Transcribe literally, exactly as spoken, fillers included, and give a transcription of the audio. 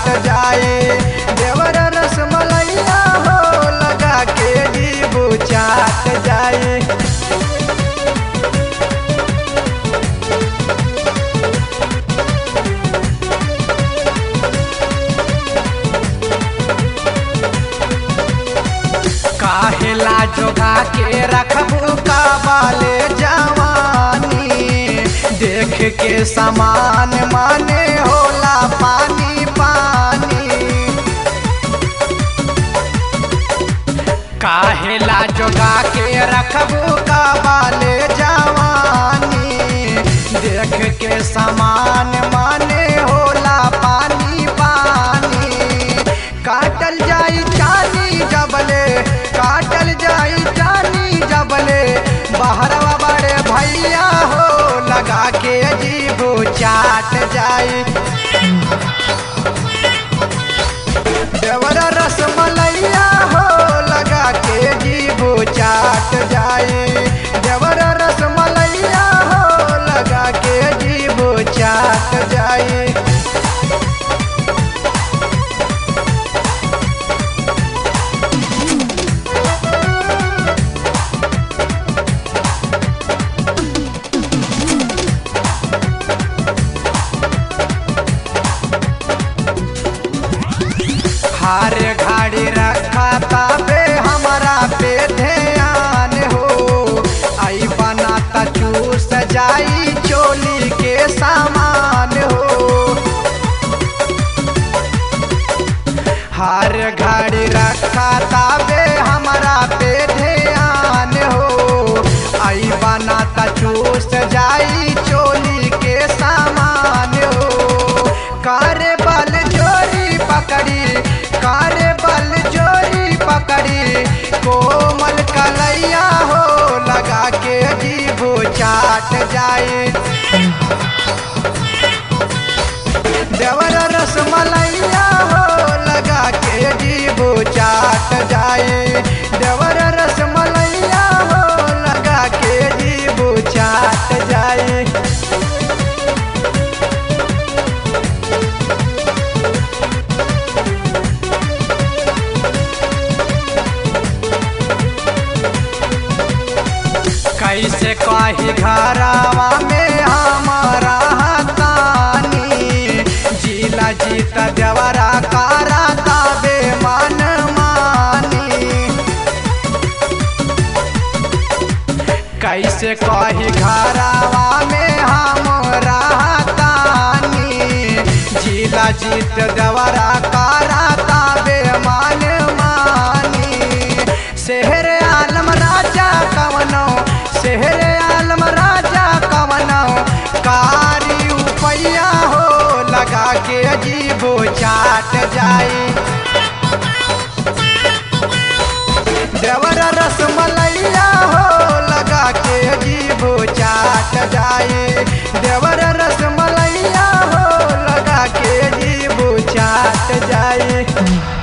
जाए। देवर रसमलैया हो लगा के जीभ चाट जाए। काहेला जोगा के रखबू काबाले जवानी, देख के समान माने होला पानी पानी। काहेला जोगा के रखबू काबाले जवानी, देख के समान माने होला पानी पानी। काटल जाई चानी जबले, काटल जाई चानी जबले, बाहरवा बड़े भैया हो लगा के जीभ चाट जाए। देवर रसमलैया हो लगा के जीभ चाट जाए। देवर रसमलैया हो लगा के जीभ चाट जाए। हर घड़ी रखा ताबे हमारा पे ध्यान हो, आई बनाता चूस जाई चोली के सामान हो। हर घड़ी रखा ताबे हमारा पे ध्यान हो, आई बनाता चूस जाई चोली के सामान हो। कारे बल जोरी पकड़ी, कारे बल जोरी पकड़ी, कोमल कलैया हो लगा के जीभ चाट जाए। देवर रसमलैया हो लगा के जीभ चाट जाए। देवर रसमलैया हो लगा के जीभ चाट जाए। कैसे कही घरवा में हमारा तानी, जिला जीत देवरा कारा ताबे मन मानी। कैसे कही घरवा में हमारा तानी, जिला जीत देवरा कारा ताबे मन मानी। शहर आलम राजा कवनो, शहर आलम राजा कवनो, कारी उपैया हो लगा के जीभ चाट जाए। देवर रसमलैया हो लगा के जीभ चाट जाए। देवर रसमलैया हो लगा के जीभ चाट जाए।